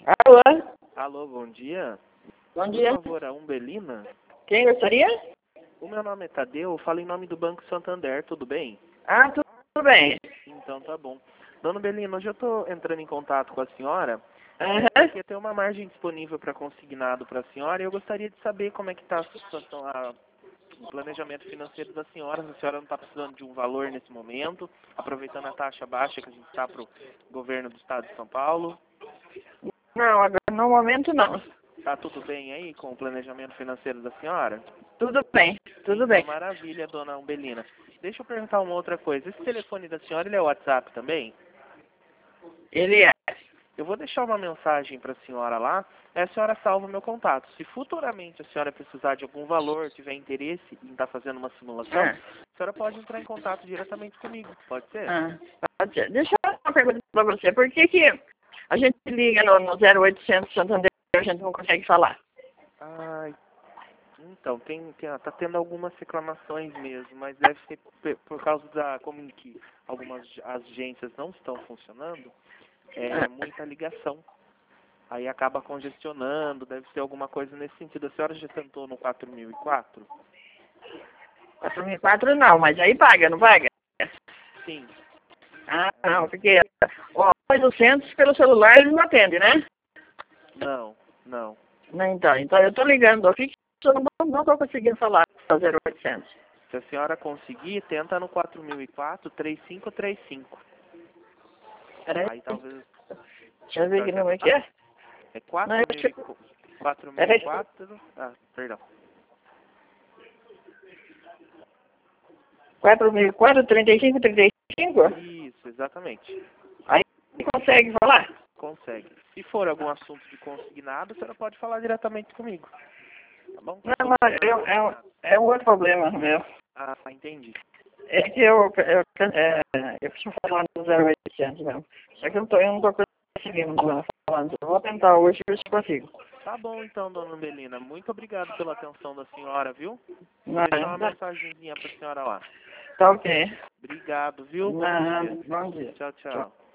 Alô? Alô, bom dia. Bom dia. Por favor, a Umbelina? Quem gostaria? O meu nome é Tadeu, eu falo em nome do Banco Santander, tudo bem? Ah, tudo bem. Então tá bom. Dona Umbelina, hoje eu estou entrando em contato com a senhora, Aham. porque tem uma margem disponível para consignado para a senhora e eu gostaria de saber como é que está a situação, o planejamento financeiro da senhora, se a senhora não está precisando de um valor nesse momento, aproveitando a taxa baixa que a gente está para o governo do estado de São Paulo. Não, agora no momento não. Tá tudo bem aí com o planejamento financeiro da senhora? Tudo bem, tudo bem. Então, maravilha, dona Umbelina. Deixa eu perguntar uma outra coisa. Esse telefone da senhora, ele é o WhatsApp também? Ele é. Eu vou deixar uma mensagem para a senhora lá, aí a senhora salva o meu contato. Se futuramente a senhora precisar de algum valor, tiver interesse em estar fazendo uma simulação, Ah, a senhora pode entrar em contato diretamente comigo, pode ser? pode ser. Deixa eu fazer uma pergunta para você. Por que a gente liga no 0800 Santander e a gente não consegue falar? Ai, então, tá tendo algumas reclamações mesmo, mas deve ser por causa da como que algumas agências não estão funcionando, muita ligação. Aí acaba congestionando, deve ser alguma coisa nesse sentido. A senhora já tentou no 4004? 4004 não, mas aí paga, não paga? Sim. Ah, não, porque o 800 pelo celular eles não atendem, né? Não. Não, então eu tô ligando aqui que eu não tô conseguindo falar no 0800. Se a senhora conseguir, tenta no 4004 3535. Peraí, Aí talvez... deixa eu ver que número que é. É Não, eu 4004... Ah, perdão. 4004, 35, 35? Isso, exatamente. Aí consegue falar? Consegue. Se for algum assunto de consignado, a senhora pode falar diretamente comigo. Tá bom? Não, mas é um outro problema meu. Ah, entendi. É que eu preciso falar no 0800 mesmo. Só que eu não tô conseguindo falando. Eu vou tentar hoje ver se consigo. Tá bom então, dona Umbelina. Muito obrigado pela atenção da senhora, viu? Vou Não, deixar uma mensagenzinha pra senhora lá. tá ok. Obrigado, viu? Bom Não, dia. bom dia. Tchau, tchau.